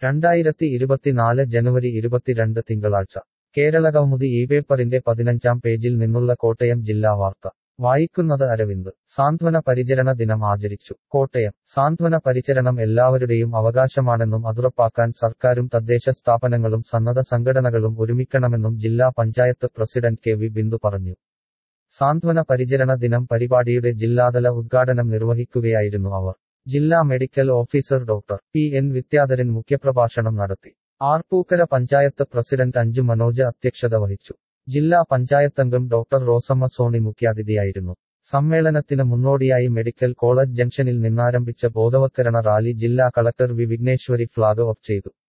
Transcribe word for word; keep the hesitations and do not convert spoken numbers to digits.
രണ്ടായിരത്തി ഇരുപത്തിനാല് ജനുവരി ഇരുപത്തിരണ്ട് തിങ്കളാഴ്ച കേരളകൗമുദി ഈ പേപ്പറിന്റെ പതിനഞ്ചാം പേജിൽ നിന്നുള്ള കോട്ടയം ജില്ലാ വാർത്ത വായിക്കുന്നത് അരവിന്ദ്. സാന്ത്വന പരിചരണ ദിനം ആചരിച്ചു. കോട്ടയം. സാന്ത്വന പരിചരണം എല്ലാവരുടെയും അവകാശമാണെന്നും അതുറപ്പാക്കാൻ സർക്കാരും തദ്ദേശ സ്ഥാപനങ്ങളും സന്നദ്ധ സംഘടനകളും ഒരുമിക്കണമെന്നും ജില്ലാ panchayat president K V Bindu പറഞ്ഞു. സാന്ത്വന പരിചരണ ദിനം പരിപാടിയുടെ ജില്ലാതല ഉദ്ഘാടനം നിർവഹിക്കുകയായിരുന്നു അവർ. ജില്ലാ medical officer doctor P N Vidyadharan മുഖ്യപ്രഭാഷണം നടത്തി. ആർപ്പൂക്കര പഞ്ചായത്ത് പ്രസിഡന്റ് അഞ്ജു മനോജ് അധ്യക്ഷത വഹിച്ചു. ജില്ലാ പഞ്ചായത്തംഗം ഡോക്ടർ റോസമ്മ സോണി മുഖ്യാതിഥിയായിരുന്നു. സമ്മേളനത്തിന് മുന്നോടിയായി മെഡിക്കൽ കോളേജ് ജംഗ്ഷനിൽ നിന്നാരംഭിച്ച ബോധവത്കരണ റാലി ജില്ലാ collector V Vigneshwari flag off ചെയ്തു.